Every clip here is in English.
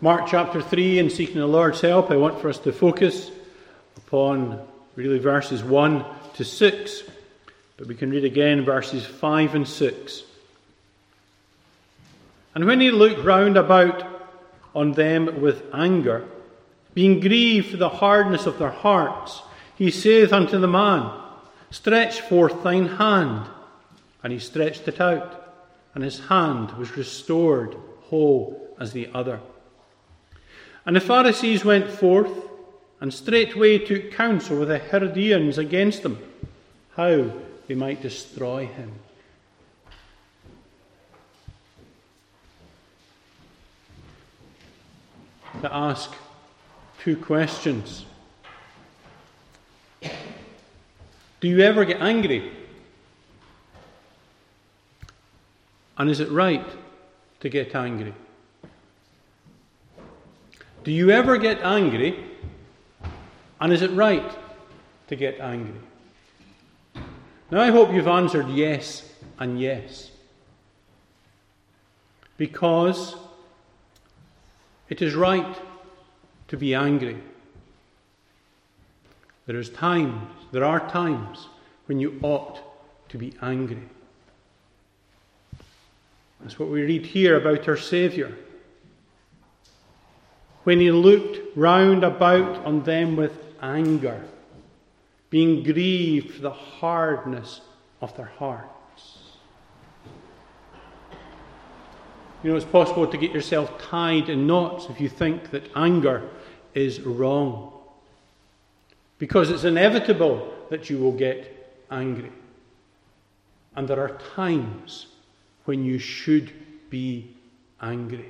Mark chapter 3, in seeking the Lord's help, I want for us to focus upon really verses 1 to 6. But we can read again verses 5 and 6. And when he looked round about on them with anger, being grieved for the hardness of their hearts, he saith unto the man, Stretch forth thine hand. And he stretched it out, and his hand was restored whole as the other. And the Pharisees went forth, and straightway took counsel with the Herodians against him, how they might destroy him. To ask two questions. Do you ever get angry? And is it right to get angry? Do you ever get angry? And is it right to get angry? Now I hope you've answered yes and yes. Because it is right to be angry. There are times when you ought to be angry. That's what we read here about our Saviour. When he looked round about on them with anger, being grieved for the hardness of their hearts. You know, it's possible to get yourself tied in knots if you think that anger is wrong. Because it's inevitable that you will get angry. And there are times when you should be angry.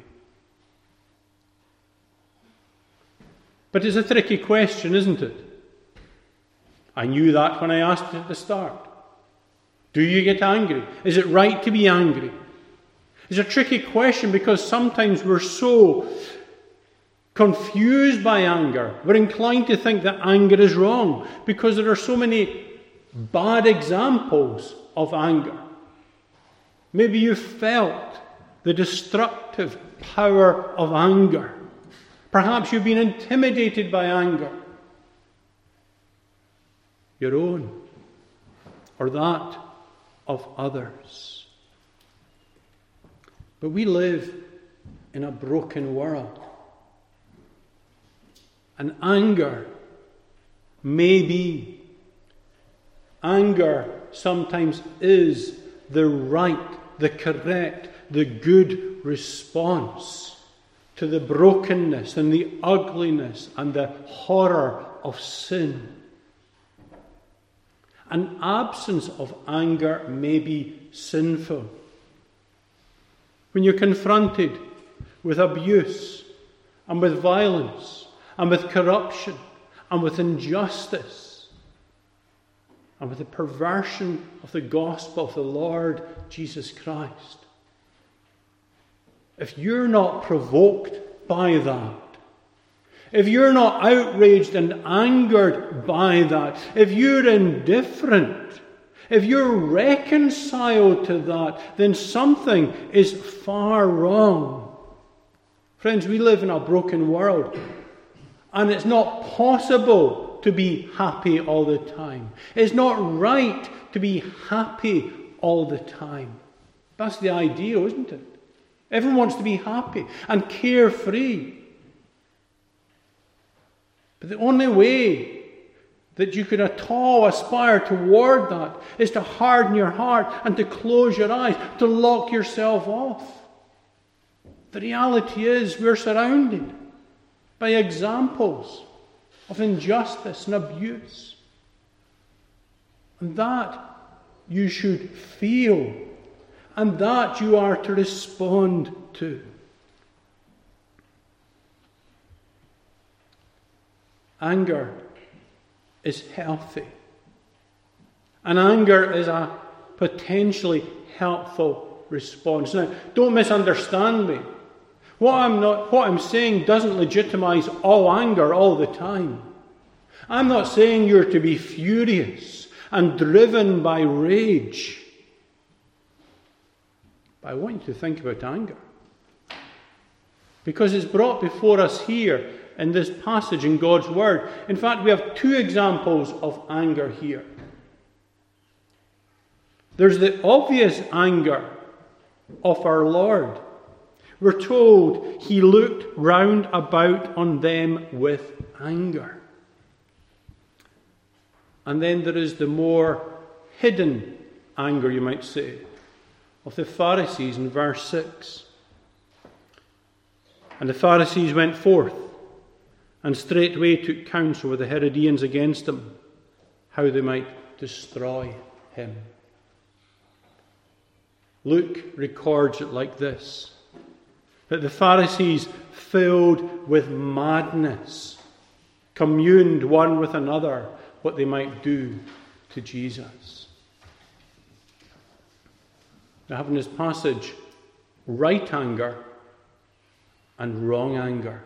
But it's a tricky question, isn't it? I knew that when I asked it at the start. Do you get angry? Is it right to be angry? It's a tricky question because sometimes we're so confused by anger. We're inclined to think that anger is wrong because there are so many bad examples of anger. Maybe you felt the destructive power of anger. Perhaps you've been intimidated by anger. Your own or that of others. But we live in a broken world. And anger sometimes is the right, the correct, the good response to the brokenness and the ugliness and the horror of sin. An absence of anger may be sinful. When you're confronted with abuse and with violence and with corruption and with injustice and with the perversion of the gospel of the Lord Jesus Christ, if you're not provoked by that, if you're not outraged and angered by that, if you're indifferent, if you're reconciled to that, then something is far wrong. Friends, we live in a broken world, and it's not possible to be happy all the time. It's not right to be happy all the time. That's the ideal, isn't it? Everyone wants to be happy and carefree. But the only way that you can at all aspire toward that is to harden your heart and to close your eyes, to lock yourself off. The reality is we're surrounded by examples of injustice and abuse. And that you should feel, and that you are to respond to. Anger is healthy. And anger is a potentially helpful response. Now, don't misunderstand me. What I'm saying doesn't legitimize all anger all the time. I'm not saying you're to be furious and driven by rage. But I want you to think about anger. Because it's brought before us here in this passage in God's Word. In fact, we have two examples of anger here. There's the obvious anger of our Lord. We're told he looked round about on them with anger. And then there is the more hidden anger, you might say, of the Pharisees in verse 6. And the Pharisees went forth and straightway took counsel with the Herodians against him, how they might destroy him. Luke records it like this, that the Pharisees, filled with madness, communed one with another what they might do to Jesus. Now, having this passage, right anger and wrong anger.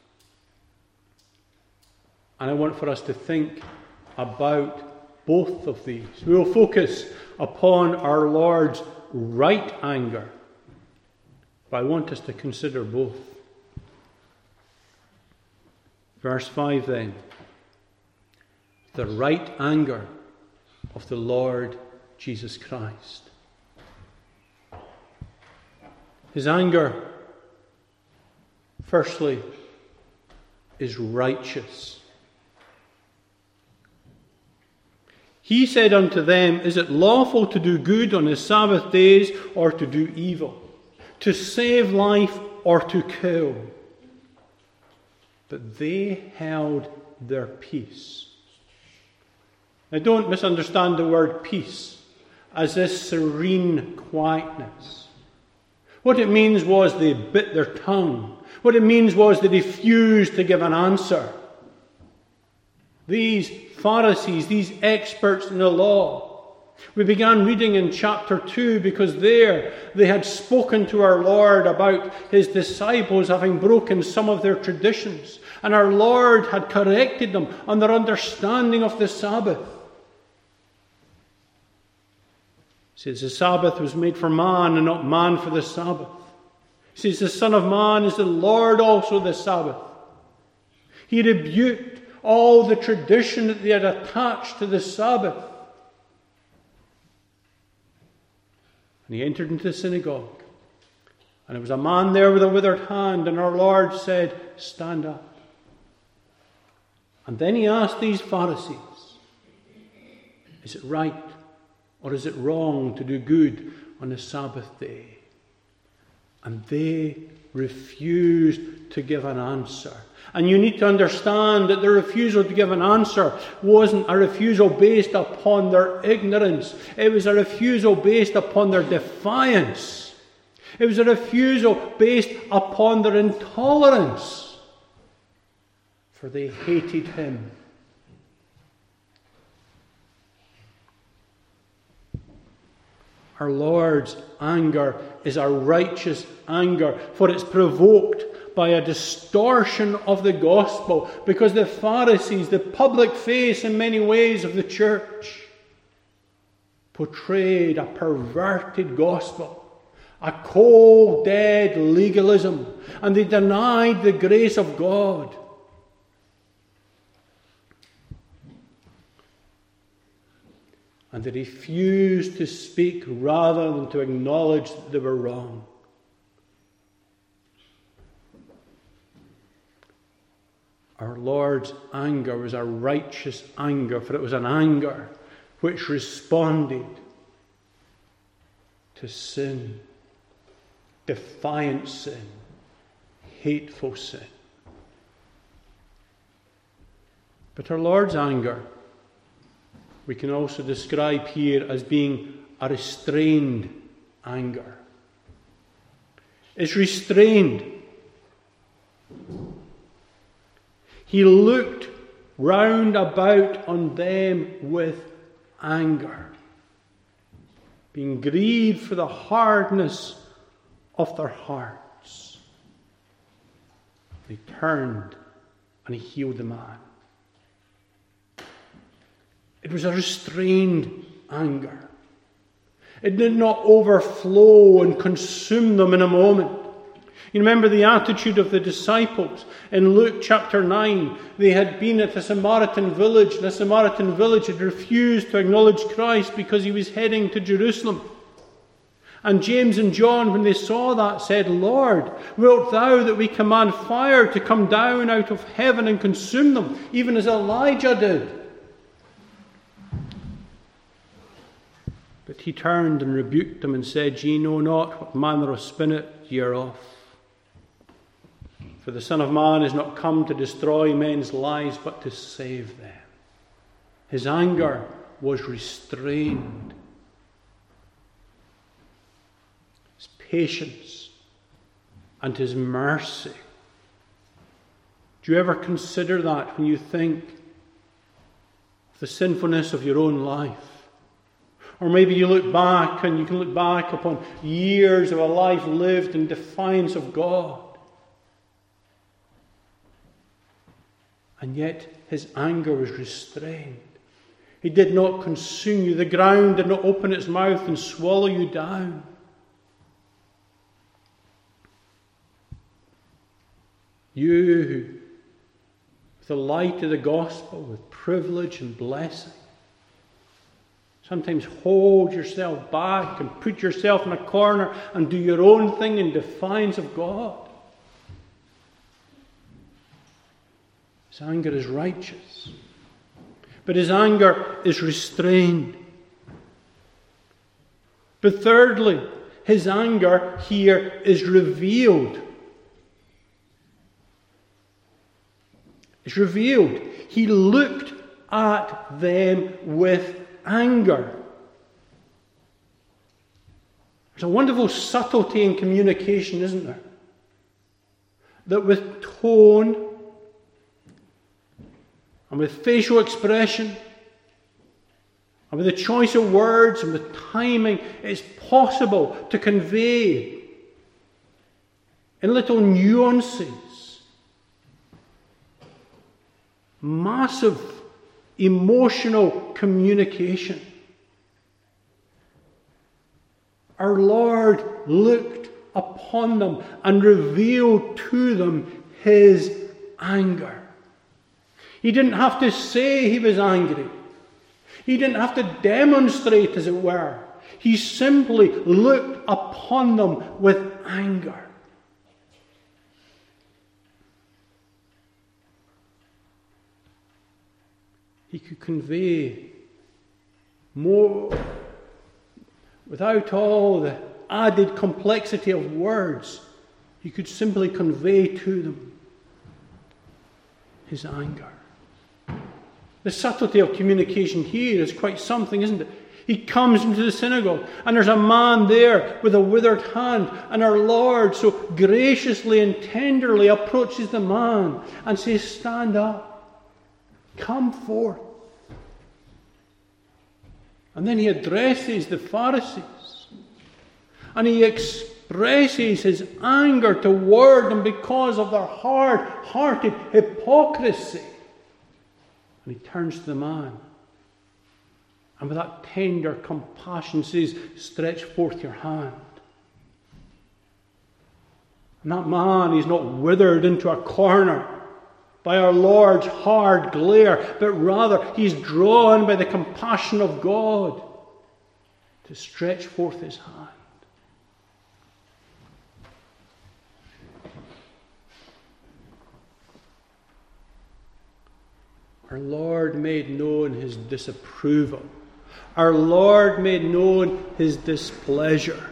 And I want for us to think about both of these. We will focus upon our Lord's right anger, but I want us to consider both. Verse 5 then. The right anger of the Lord Jesus Christ. His anger, firstly, is righteous. He said unto them, Is it lawful to do good on the Sabbath days or to do evil? To save life or to kill? But they held their peace. Now don't misunderstand the word peace as this serene quietness. What it means was they bit their tongue. What it means was they refused to give an answer. These Pharisees, these experts in the law, we began reading in chapter 2 because there they had spoken to our Lord about his disciples having broken some of their traditions. And our Lord had corrected them on their understanding of the Sabbath. He says the Sabbath was made for man and not man for the Sabbath. He says the Son of Man is the Lord also of the Sabbath. He rebuked all the tradition that they had attached to the Sabbath. And he entered into the synagogue. And there was a man there with a withered hand. And our Lord said, Stand up. And then he asked these Pharisees, Is it right or is it wrong to do good on the Sabbath day? And they refused to give an answer. And you need to understand that their refusal to give an answer wasn't a refusal based upon their ignorance. It was a refusal based upon their defiance. It was a refusal based upon their intolerance. For they hated him. Our Lord's anger is a righteous anger, for it's provoked by a distortion of the gospel, because the Pharisees, the public face in many ways of the church, portrayed a perverted gospel, a cold, dead legalism, and they denied the grace of God. And they refused to speak rather than to acknowledge that they were wrong. Our Lord's anger was a righteous anger, for it was an anger which responded to sin, defiant sin, hateful sin. But our Lord's anger, we can also describe here as being a restrained anger. It's restrained. He looked round about on them with anger, being grieved for the hardness of their hearts. He turned and he healed the man. It was a restrained anger. It did not overflow and consume them in a moment. You remember the attitude of the disciples in Luke chapter 9. They had been at a Samaritan village, and the Samaritan village had refused to acknowledge Christ because he was heading to Jerusalem. And James and John, when they saw that, said, "Lord, wilt thou that we command fire to come down out of heaven and consume them, even as Elijah did?" But he turned and rebuked them and said, "Ye know not what manner of spirit ye are of. For the Son of Man is not come to destroy men's lives, but to save them." His anger was restrained. His patience and his mercy. Do you ever consider that when you think of the sinfulness of your own life? Or maybe you look back, and you can look back upon years of a life lived in defiance of God. And yet his anger was restrained. He did not consume you. The ground did not open its mouth and swallow you down. You who, with the light of the gospel, with privilege and blessing, sometimes hold yourself back and put yourself in a corner and do your own thing in defiance of God. His anger is righteous, but his anger is restrained. But thirdly, his anger here is revealed. It's revealed. He looked at them with anger. There's a wonderful subtlety in communication, isn't there? That with tone and with facial expression and with the choice of words and with timing, it's possible to convey in little nuances massive emotional communication. Our Lord looked upon them and revealed to them his anger. He didn't have to say he was angry. He didn't have to demonstrate, as it were. He simply looked upon them with anger. He could convey more without all the added complexity of words. He could simply convey to them his anger. The subtlety of communication here is quite something, isn't it? He comes into the synagogue, and there's a man there with a withered hand, and our Lord so graciously and tenderly approaches the man and says, "Stand up, come forth." And then he addresses the Pharisees, and he expresses his anger toward them because of their hard-hearted hypocrisy. And he turns to the man, and with that tender compassion says, "Stretch forth your hand." And that man is not withered into a corner by our Lord's hard glare, but rather he's drawn by the compassion of God to stretch forth his hand. Our Lord made known his disapproval. Our Lord made known his displeasure.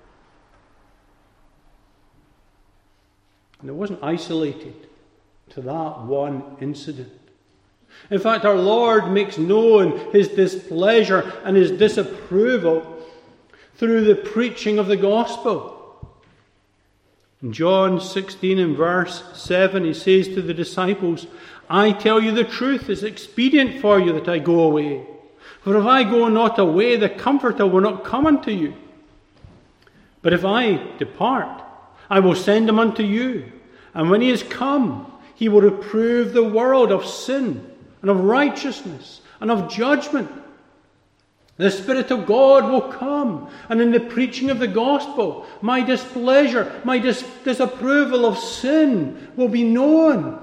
And it wasn't isolated to that one incident. In fact, our Lord makes known his displeasure and his disapproval through the preaching of the gospel. In John 16 and verse 7, he says to the disciples, "I tell you the truth, it's expedient for you that I go away. For if I go not away, the Comforter will not come unto you. But if I depart, I will send him unto you. And when he is come, he will reprove the world of sin and of righteousness and of judgment. The Spirit of God will come, and in the preaching of the gospel, my displeasure, my disapproval of sin will be known.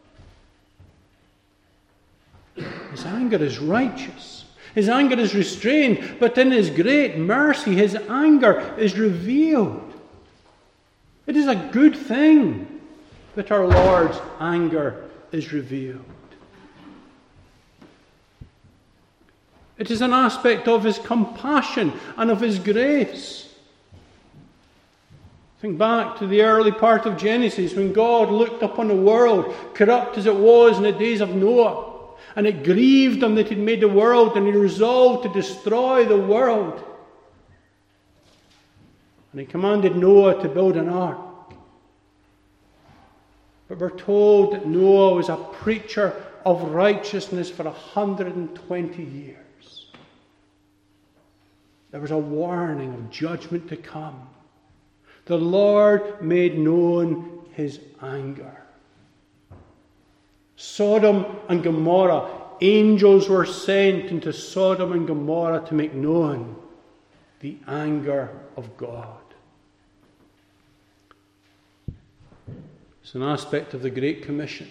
His anger is righteous. His anger is restrained, but in His great mercy, His anger is revealed. It is a good thing that our Lord's anger is revealed. It is an aspect of His compassion and of His grace. Think back to the early part of Genesis when God looked upon the world, corrupt as it was in the days of Noah. And it grieved Him that He'd made the world, and He resolved to destroy the world. And He commanded Noah to build an ark. But we're told that Noah was a preacher of righteousness for 120 years. There was a warning of judgment to come. The Lord made known His anger. Sodom and Gomorrah, angels were sent into Sodom and Gomorrah to make known the anger of God. It's an aspect of the Great Commission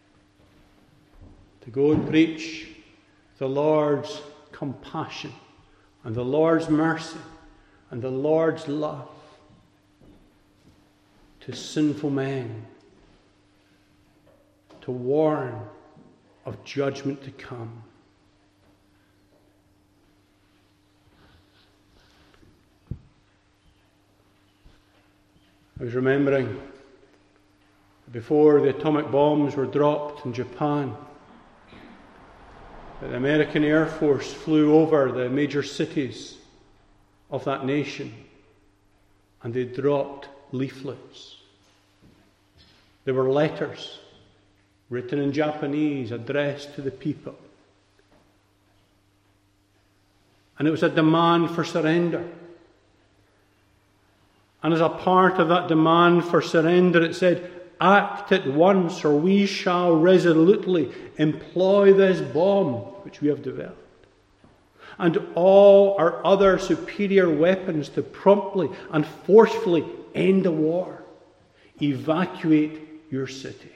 to go and preach the Lord's compassion and the Lord's mercy and the Lord's love to sinful men, to warn of judgment to come. I was remembering before the atomic bombs were dropped in Japan, that the American Air Force flew over the major cities of that nation and they dropped leaflets. There were letters written in Japanese addressed to the people. And it was a demand for surrender. And as a part of that demand for surrender, it said, "Act at once, or we shall resolutely employ this bomb which we have developed, and all our other superior weapons to promptly and forcefully end the war. Evacuate your cities."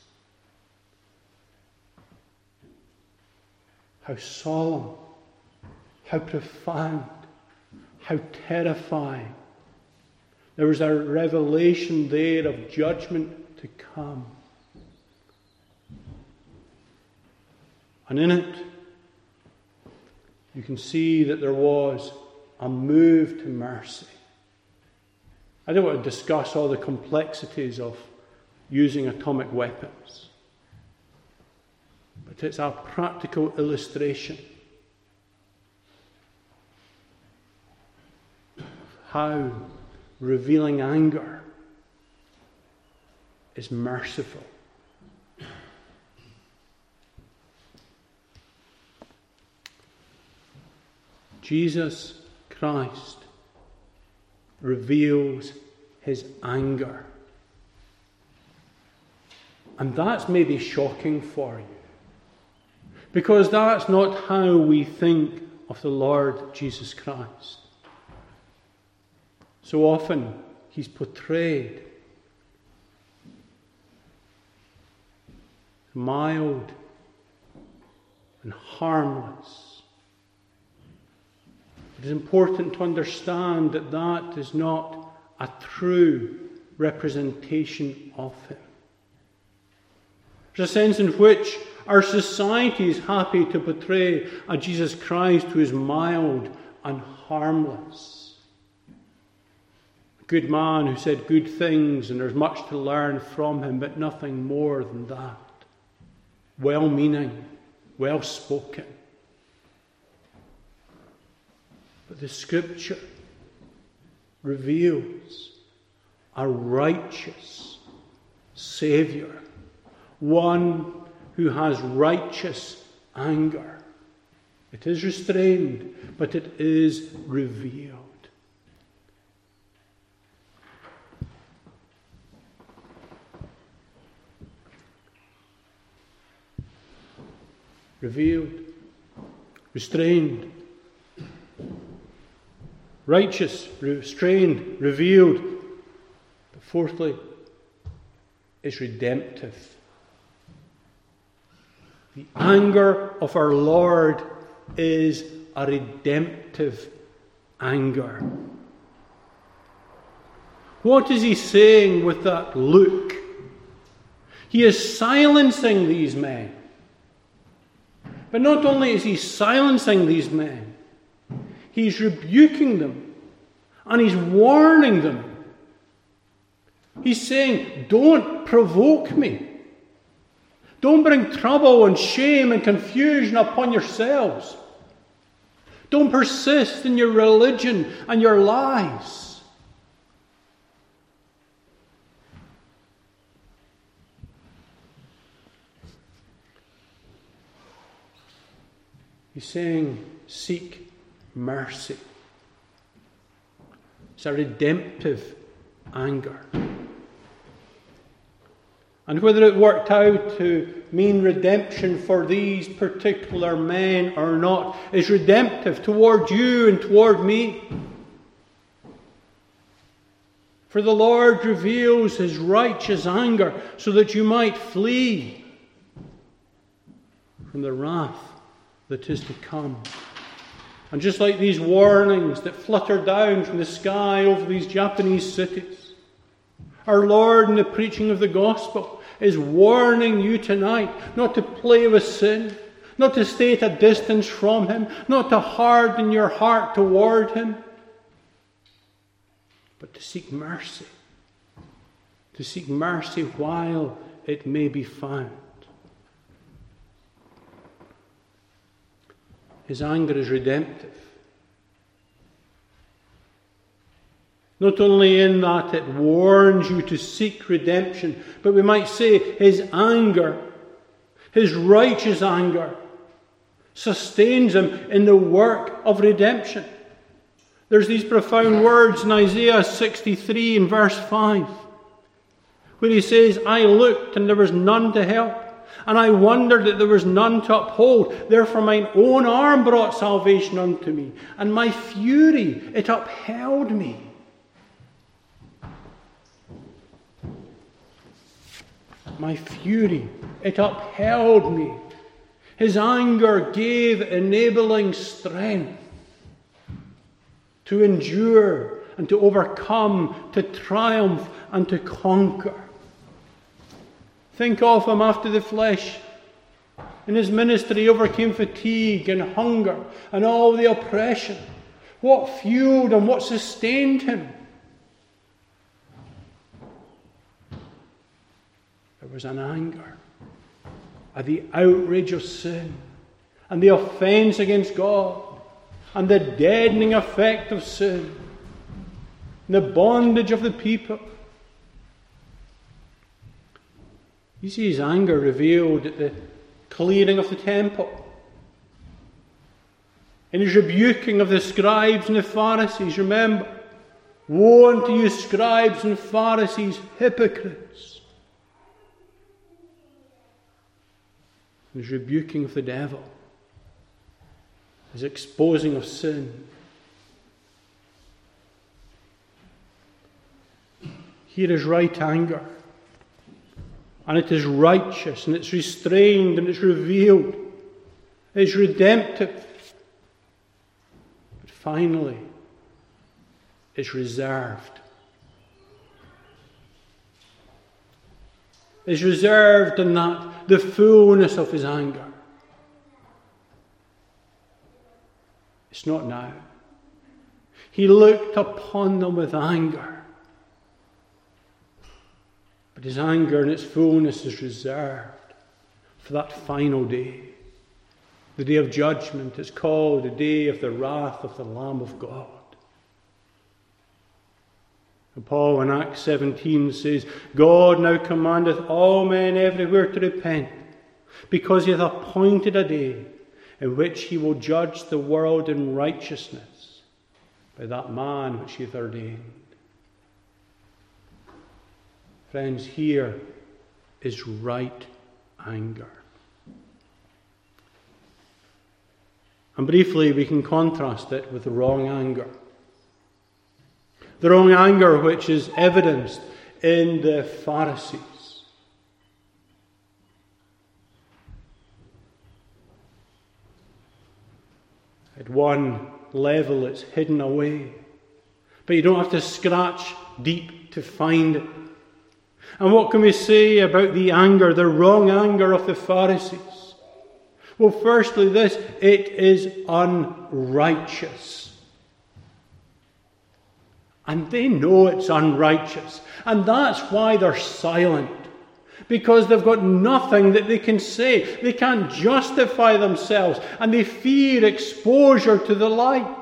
How solemn, how profound, how terrifying. There was a revelation there of judgment to come. And in it, you can see that there was a move to mercy. I don't want to discuss all the complexities of using atomic weapons, but it's a practical illustration of how revealing anger is merciful. Jesus Christ reveals His anger. And that's maybe shocking for you, because that's not how we think of the Lord Jesus Christ. So often He's portrayed mild and harmless. It is important to understand that that is not a true representation of Him. There's a sense in which our society is happy to portray a Jesus Christ who is mild and harmless. A good man who said good things, and there's much to learn from him, but nothing more than that. Well-meaning, well-spoken. But the Scripture reveals a righteous Saviour, one who has righteous anger. It is restrained, but it is revealed. Revealed, restrained, righteous, restrained, revealed. But fourthly, it's redemptive. The anger of our Lord is a redemptive anger. What is he saying with that look? He is silencing these men. But not only is he silencing these men, he's rebuking them and he's warning them. He's saying, don't provoke me. Don't bring trouble and shame and confusion upon yourselves. Don't persist in your religion and your lies. He's saying, seek mercy. It's a redemptive anger. And whether it worked out to mean redemption for these particular men or not is redemptive toward you and toward me. For the Lord reveals his righteous anger so that you might flee from the wrath that is to come. And just like these warnings that flutter down from the sky over these Japanese cities, our Lord in the preaching of the gospel is warning you tonight not to play with sin, not to stay at a distance from him, not to harden your heart toward him, but to seek mercy. To seek mercy while it may be found. His anger is redemptive. Not only in that it warns you to seek redemption, but we might say his anger, his righteous anger, sustains him in the work of redemption. There's these profound words in Isaiah 63 in verse 5, where he says, I looked and there was none to help, and I wondered that there was none to uphold. Therefore mine own arm brought salvation unto me, and my fury, it upheld me. My fury, it upheld me. His anger gave enabling strength to endure and to overcome, to triumph and to conquer. Think of him after the flesh. In his ministry he overcame fatigue and hunger and all the oppression. What fueled and what sustained him? There was an anger at the outrage of sin and the offence against God and the deadening effect of sin and the bondage of the people. You see his anger revealed at the clearing of the temple, in his rebuking of the scribes and the Pharisees. Remember, woe unto you scribes and Pharisees, hypocrites. His rebuking of the devil, his exposing of sin. Here is right anger, and it is righteous, and it's restrained, and it's revealed. It's redemptive. But finally, it's reserved. Is reserved in that the fullness of his anger. It's not now. He looked upon them with anger. But his anger in its fullness is reserved for that final day. The day of judgment is called the day of the wrath of the Lamb of God. And Paul in Acts 17 says, God now commandeth all men everywhere to repent, because he hath appointed a day in which he will judge the world in righteousness by that man which he hath ordained. Friends, here is right anger. And briefly we can contrast it with the wrong anger. The wrong anger which is evidenced in the Pharisees. At one level it's hidden away, but you don't have to scratch deep to find it. And what can we say about the anger, the wrong anger of the Pharisees? Well, firstly this, it is unrighteous. And they know it's unrighteous. And that's why they're silent. Because they've got nothing that they can say. They can't justify themselves. And they fear exposure to the light.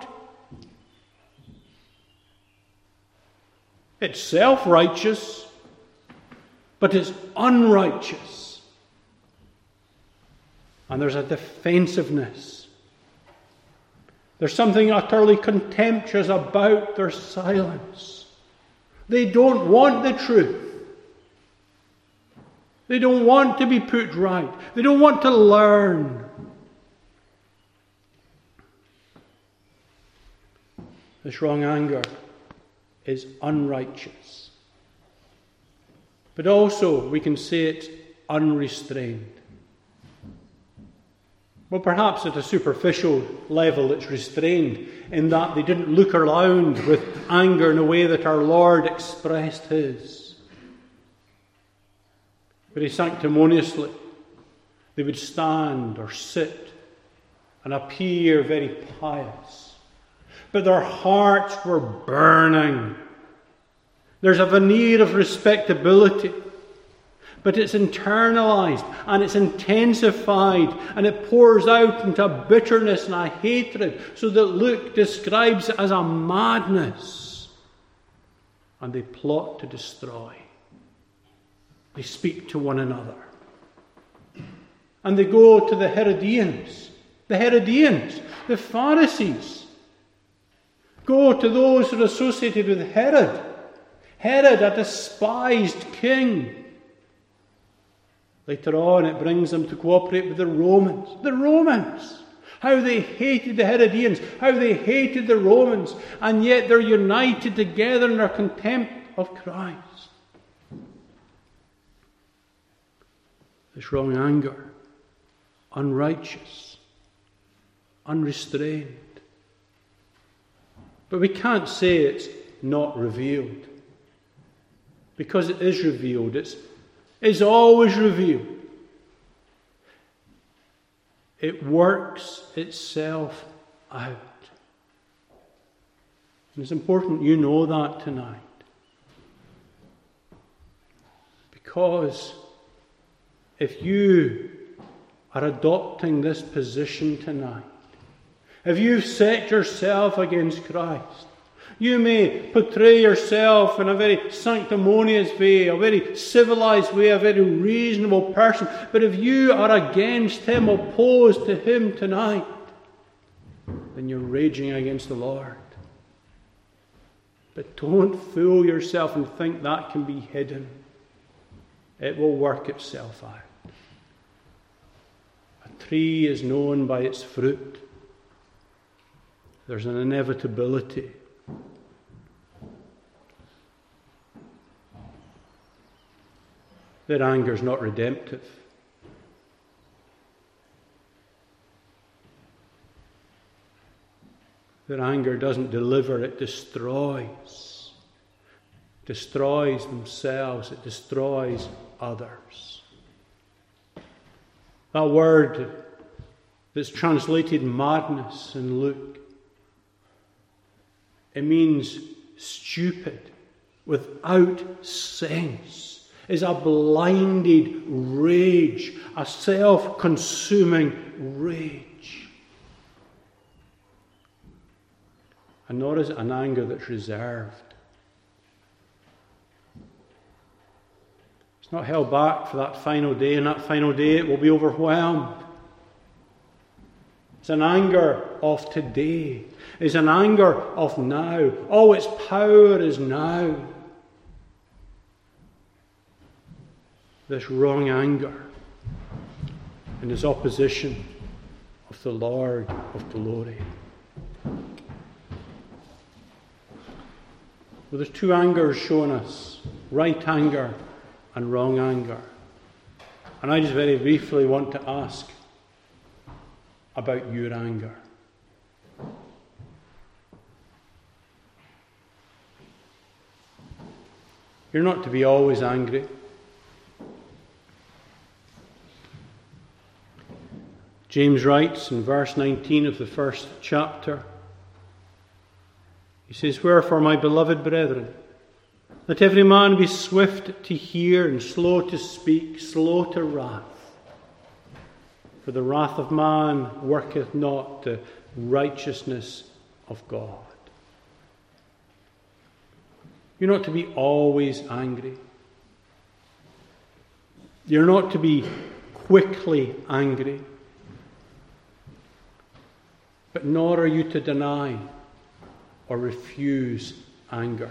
It's self-righteous, but it's unrighteous. And there's a defensiveness. There's something utterly contemptuous about their silence. They don't want the truth. They don't want to be put right. They don't want to learn. This wrong anger is unrighteous. But also, we can say it's unrestrained. Well, perhaps at a superficial level it's restrained in that they didn't look around with anger in a way that our Lord expressed His. Very sanctimoniously, they would stand or sit and appear very pious. But their hearts were burning. There's a veneer of respectability. But it's internalized and it's intensified and it pours out into bitterness and a hatred, so that Luke describes it as a madness. And they plot to destroy. They speak to one another. And they go to the Herodians. The Pharisees. Go to those who are associated with Herod. Herod, a despised king. Later on, it brings them to cooperate with the Romans. The Romans! How they hated the Herodians. How they hated the Romans. And yet they're united together in their contempt of Christ. This wrong anger. Unrighteous. Unrestrained. But we can't say it's not revealed. Because it is revealed. It's always revealed. It works itself out. And it's important you know that tonight. Because if you are adopting this position tonight, if you've set yourself against Christ, you may portray yourself in a very sanctimonious way, a very civilized way, a very reasonable person. But if you are against Him, opposed to Him tonight, then you're raging against the Lord. But don't fool yourself and think that can be hidden. It will work itself out. A tree is known by its fruit. There's an inevitability. Their anger is not redemptive. Their anger doesn't deliver, it destroys. It destroys themselves, it destroys others. That word that's translated madness in Luke, it means stupid, without sense. Is a blinded rage, a self-consuming rage. And nor is it an anger that's reserved. It's not held back for that final day, and that final day it will be overwhelmed. It's an anger of today. It's an anger of now. All its power is now. This wrong anger and his opposition of the Lord of glory. Well, there's two angers shown us, right anger and wrong anger. And I just very briefly want to ask about your anger. You're not to be always angry. James writes in verse 19 of the first chapter, he says, "Wherefore, my beloved brethren, let every man be swift to hear and slow to speak, slow to wrath. For the wrath of man worketh not the righteousness of God." You're not to be always angry. You're not to be quickly angry. But nor are you to deny or refuse anger.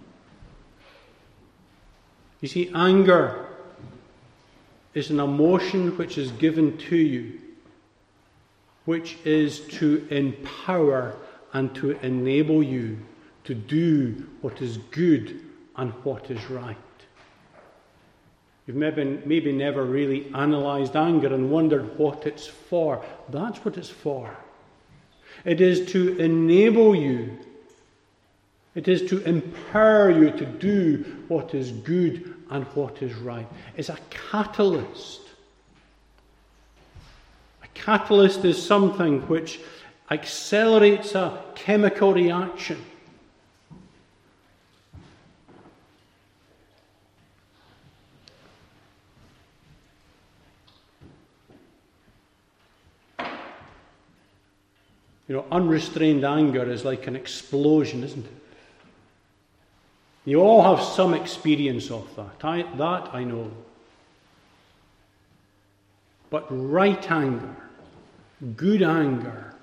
You see, anger is an emotion which is given to you, which is to empower and to enable you to do what is good and what is right. You've maybe never really analysed anger and wondered what it's for. That's what it's for. It is to enable you. It is to empower you to do what is good and what is right. It's a catalyst. A catalyst is something which accelerates a chemical reaction. You know, unrestrained anger is like an explosion, isn't it? You all have some experience of that. I know. But right anger, good anger,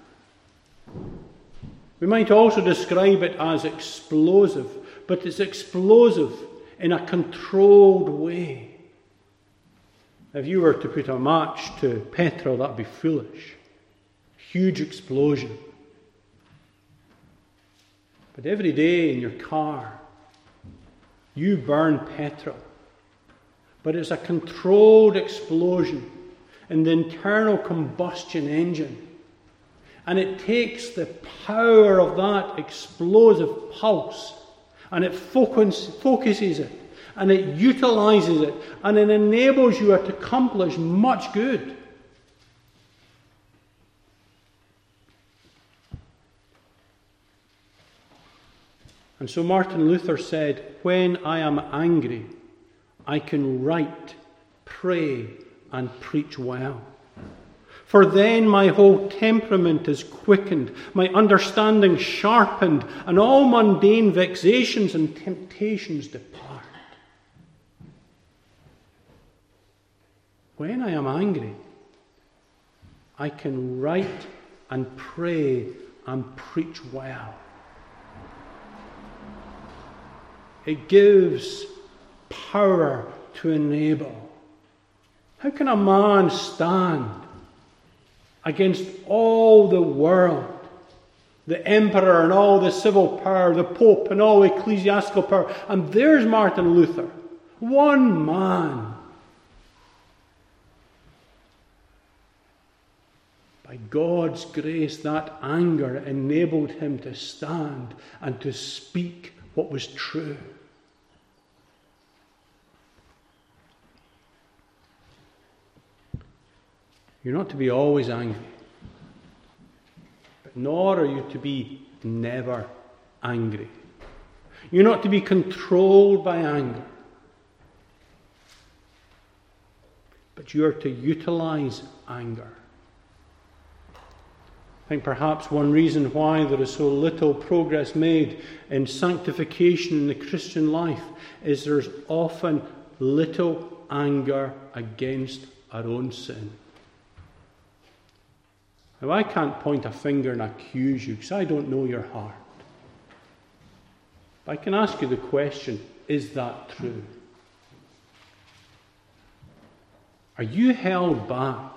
we might also describe it as explosive, but it's explosive in a controlled way. If you were to put a match to petrol, that'd be foolish. Huge explosion. But every day in your car, you burn petrol. But it's a controlled explosion in the internal combustion engine. And it takes the power of that explosive pulse and it focuses it and it utilises it and it enables you to accomplish much good. And so Martin Luther said, "When I am angry, I can write, pray, and preach well. For then my whole temperament is quickened, my understanding sharpened, and all mundane vexations and temptations depart." When I am angry, I can write and pray and preach well. It gives power to enable. How can a man stand against all the world, the emperor and all the civil power, the pope and all the ecclesiastical power? And there's Martin Luther, one man. By God's grace, that anger enabled him to stand and to speak what was true. You're not to be always angry, but nor are you to be never angry. You're not to be controlled by anger, but you are to utilize anger. I think perhaps one reason why there is so little progress made in sanctification in the Christian life is there's often little anger against our own sin. Now, I can't point a finger and accuse you because I don't know your heart. But I can ask you the question, is that true? Are you held back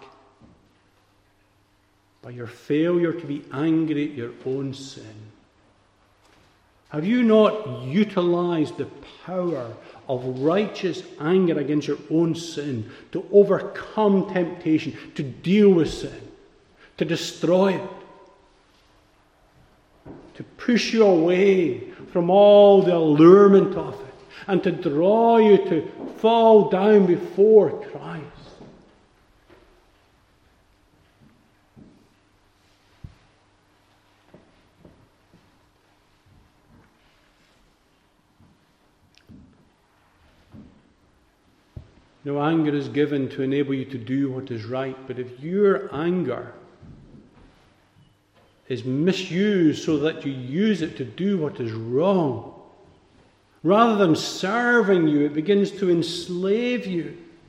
by your failure to be angry at your own sin? Have you not utilized the power of righteous anger against your own sin to overcome temptation, to deal with sin, to destroy it, to push you away from all the allurement of it, and to draw you to fall down before Christ? No, anger is given to enable you to do what is right, but if your anger is misused so that you use it to do what is wrong, rather than serving you, it begins to enslave you.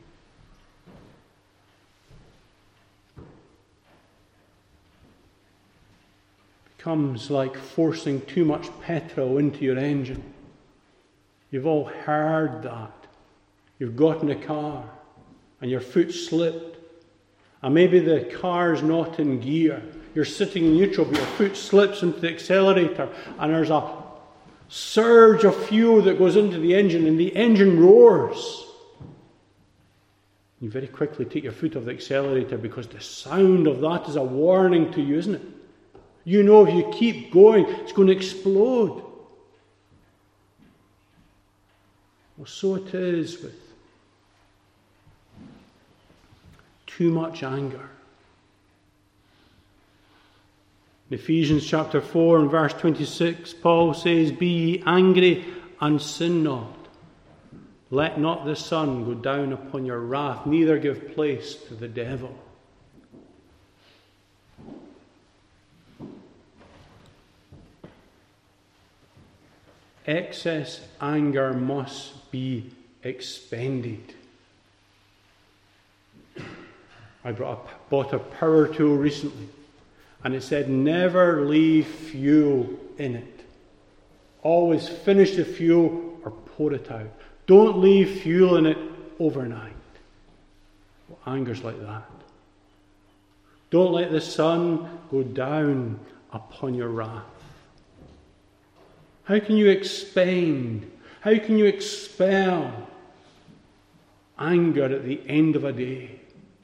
It becomes like forcing too much petrol into your engine. You've all heard that. You've got in a car and your foot slipped, and maybe the car's not in gear. You're sitting in neutral, but your foot slips into the accelerator, and there's a surge of fuel that goes into the engine, and the engine roars. You very quickly take your foot off the accelerator, because the sound of that is a warning to you, isn't it? You know if you keep going, it's going to explode. Well, so it is with too much anger. In Ephesians chapter 4 and verse 26, Paul says, "Be ye angry and sin not. Let not the sun go down upon your wrath, neither give place to the devil." Excess anger must be expended. I bought a power tool recently, and it said never leave fuel in it. Always finish the fuel or pour it out. Don't leave fuel in it overnight. Well, anger's like that. Don't let the sun go down upon your wrath. How can you expend, how can you expel anger at the end of a day?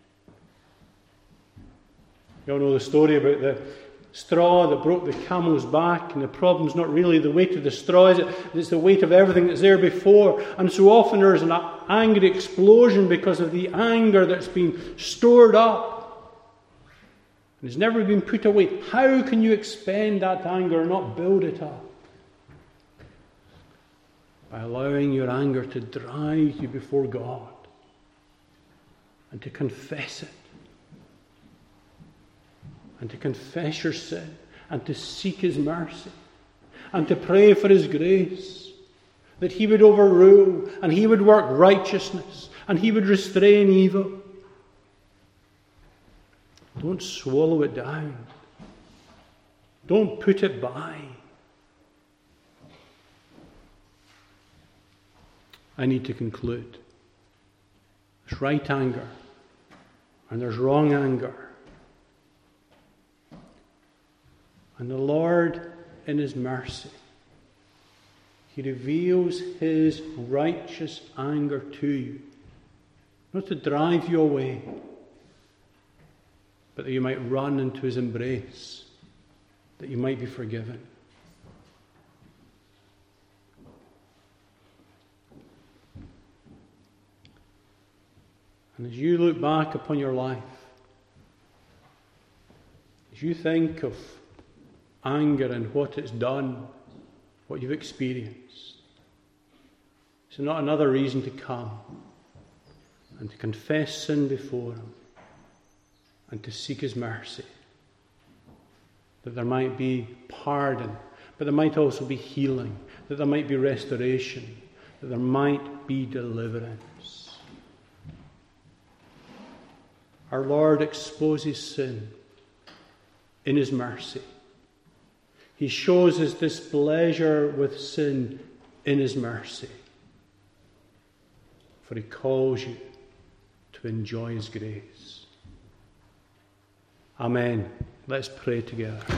You all know the story about the straw that broke the camel's back, and the problem's not really the weight of the straw, is it? It's the weight of everything that's there before. And so often there's an angry explosion because of the anger that's been stored up and has never been put away. How can you expend that anger and not build it up? By allowing your anger to drive you before God and to confess it. And to confess your sin, and to seek His mercy, and to pray for His grace, that He would overrule, and He would work righteousness, and He would restrain evil. Don't swallow it down. Don't put it by. I need to conclude. There's right anger, and there's wrong anger. And the Lord, in His mercy, He reveals His righteous anger to you. Not to drive you away, but that you might run into His embrace, that you might be forgiven. And as you look back upon your life, as you think of anger and what it's done, what you've experienced, it's not another reason to come and to confess sin before Him and to seek His mercy, that there might be pardon, but there might also be healing, that there might be restoration, that there might be deliverance. Our Lord exposes sin in His mercy. He shows His displeasure with sin in His mercy. For He calls you to enjoy His grace. Amen. Let's pray together.